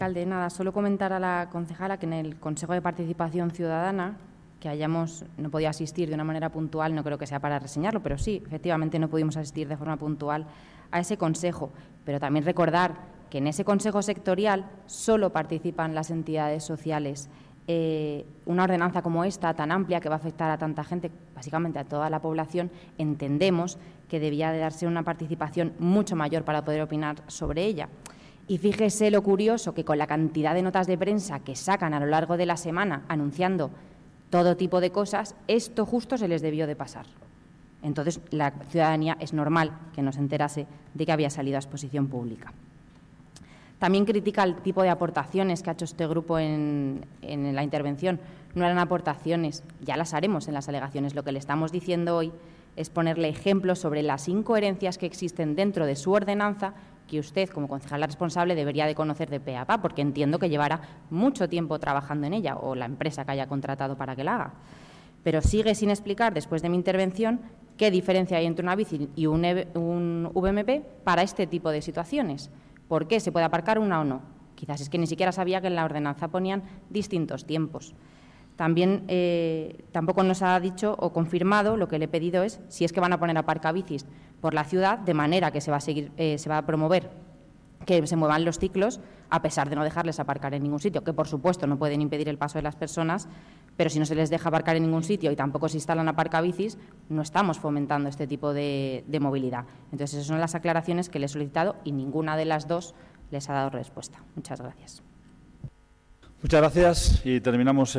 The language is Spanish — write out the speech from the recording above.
Alcalde, nada, solo comentar a la concejala que en el Consejo de Participación Ciudadana, que no podido asistir de una manera puntual, no creo que sea para reseñarlo, pero sí, efectivamente no pudimos asistir de forma puntual a ese consejo. Pero también recordar que en ese consejo sectorial solo participan las entidades sociales. Una ordenanza como esta, tan amplia, que va a afectar a tanta gente, básicamente a toda la población, entendemos que debía de darse una participación mucho mayor para poder opinar sobre ella. Y fíjese lo curioso que con la cantidad de notas de prensa que sacan a lo largo de la semana anunciando todo tipo de cosas, esto justo se les debió de pasar. Entonces, la ciudadanía es normal que no se enterase de que había salido a exposición pública. También critica el tipo de aportaciones que ha hecho este grupo en la intervención. No eran aportaciones, ya las haremos en las alegaciones. Lo que le estamos diciendo hoy es ponerle ejemplos sobre las incoherencias que existen dentro de su ordenanza, que usted, como concejala responsable, debería de conocer de pe a pa, porque entiendo que llevará mucho tiempo trabajando en ella, o la empresa que haya contratado para que la haga. Pero sigue sin explicar, después de mi intervención, qué diferencia hay entre una bici y un VMP para este tipo de situaciones. ¿Por qué se puede aparcar una o no? Quizás es que ni siquiera sabía que en la ordenanza ponían distintos tiempos. También tampoco nos ha dicho o confirmado, lo que le he pedido es si es que van a poner aparcabicis por la ciudad, de manera que se va a promover que se muevan los ciclos, a pesar de no dejarles aparcar en ningún sitio, que por supuesto no pueden impedir el paso de las personas, pero si no se les deja aparcar en ningún sitio y tampoco se instalan aparcabicis, no estamos fomentando este tipo de movilidad. Entonces, esas son las aclaraciones que le he solicitado y ninguna de las dos les ha dado respuesta. Muchas gracias. Muchas gracias y terminamos